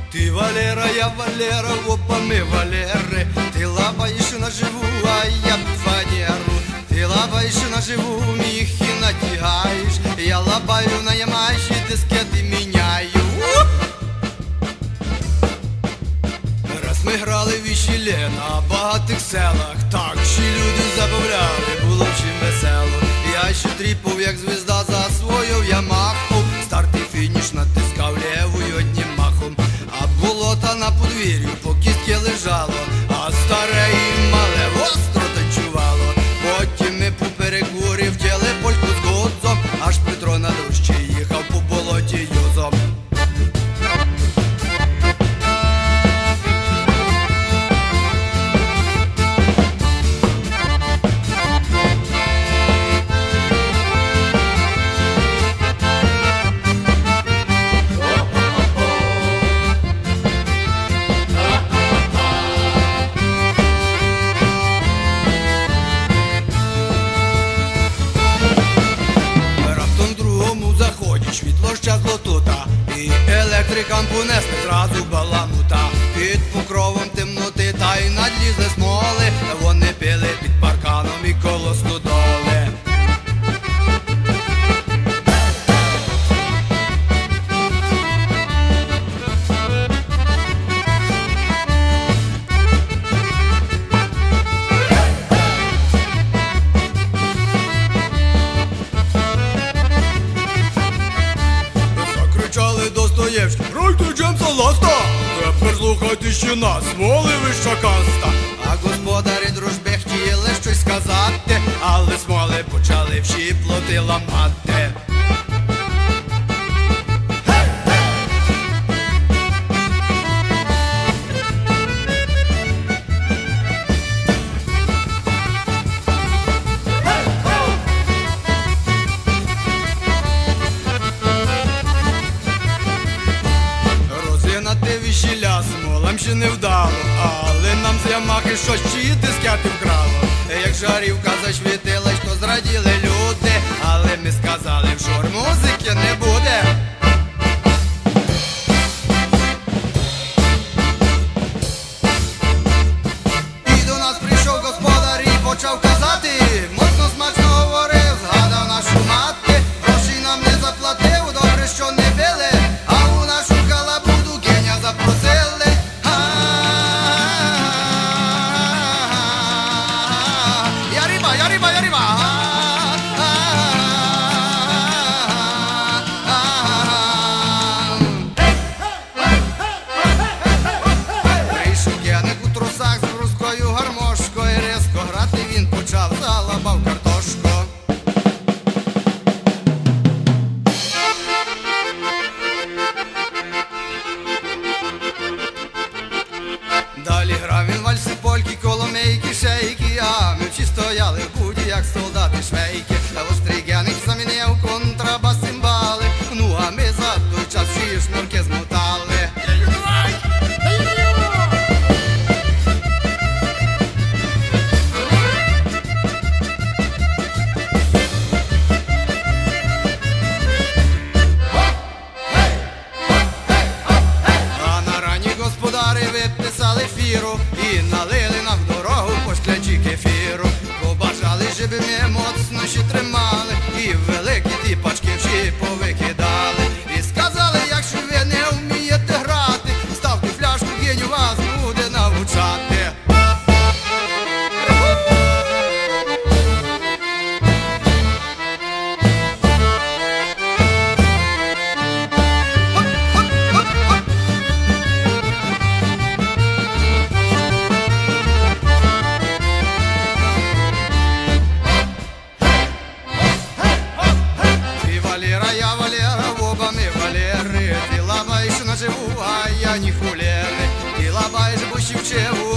Ты Валера, я Валера, оба мы Валеры. Ты лапаешь наживу, а я фанеру. Ты лапаешь наживу, міхи натягаешь. Я лапаю на ямаші, дискети міняю. Раз ми грали весілля на багатих селах, так ще люди забавляли, було чим весело. Я ще тріпав, як звізда, за свою ямаху. Старт і фініш натискав лівою одним махом. А болота на подвір'ю по кістки лежало, а старе і мале остро танцювало. Потім ми поперек горі втіли польку з годзом, аж Петро на дощі їхав по болоті юзом. Світло щезло тута, і електрикам понесли зразу баламута. Під покровом темноти та й надлізли смоли, вони пили під парканом і коло стодоли. Достоєвський, ройте Джемса Ласта, тепер слухайте ще нас, смоли вища каста. А господарі дружби хотіли щось сказати, але смоли почали всі плоти ламати. Весілля смолам ще не вдало, але нам з ямахи щось чи дискети вкрало. Як жарівка зашвітилась, то зраділи люди, але ми сказали, що музики не буде. І до нас прийшов господар і почав казати, моцно смачно говорив, згадав нашу мати. Грошей нам не заплатив, добре, що не били, а у нашу халабуду геня запросили. Я риба, я риба, я риба. Прийшов геник у трусах з брускою гармошкою, різко грати він почав, залабав картошку. Далі грав він вальси, польки, коломейки, шейки, а ми всі стояли в буді, як солдати швейки. Та острігяник замінив контрабас, цимбали, ну а ми за той час всі шнурки змотали. Господари виписали фіру і налили нам в дорогу по шклянці кефіру. Побажали, щоб ми моцно ще тримали, і великі ті пачки всі повикидали. І сказали, якщо ви не вмієте грати, ставте фляжку, геню вас буде навчати. Я Валера, оба ми Валери. Ти лапаєш наживу, а я не хулери. Ти лапаєш бо ще вчеву,